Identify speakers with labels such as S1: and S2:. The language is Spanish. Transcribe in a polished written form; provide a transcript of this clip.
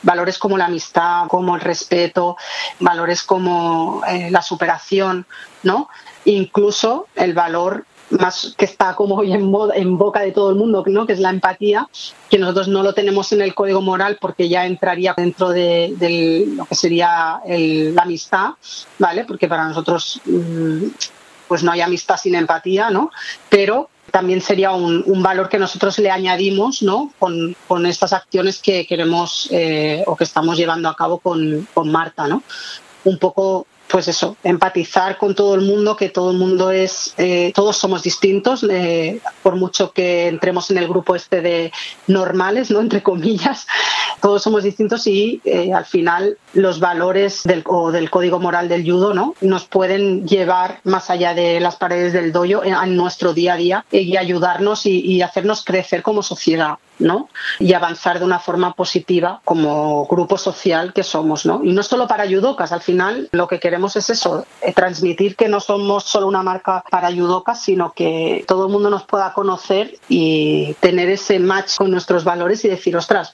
S1: valores como la amistad, como el respeto, valores como la superación, ¿no? Incluso el valor más que está como hoy en boca de todo el mundo, ¿no? Que es la empatía, que nosotros no lo tenemos en el código moral porque ya entraría dentro de lo que sería la amistad, ¿vale? Porque para nosotros pues no hay amistad sin empatía, ¿no? Pero también sería un valor que nosotros le añadimos, ¿no? Con estas acciones que queremos o que estamos llevando a cabo con Marta, ¿no? Un poco, pues eso, empatizar con todo el mundo, que todo el mundo todos somos distintos, por mucho que entremos en el grupo este de normales, ¿no? Entre comillas, todos somos distintos y al final los valores del código moral del judo, ¿no? Nos pueden llevar más allá de las paredes del dojo en nuestro día a día y ayudarnos y hacernos crecer como sociedad, ¿no? Y avanzar de una forma positiva como grupo social que somos, ¿no? Y no solo para judocas, al final lo que queremos es eso, transmitir que no somos solo una marca para judocas, sino que todo el mundo nos pueda conocer y tener ese match con nuestros valores y decir, ostras,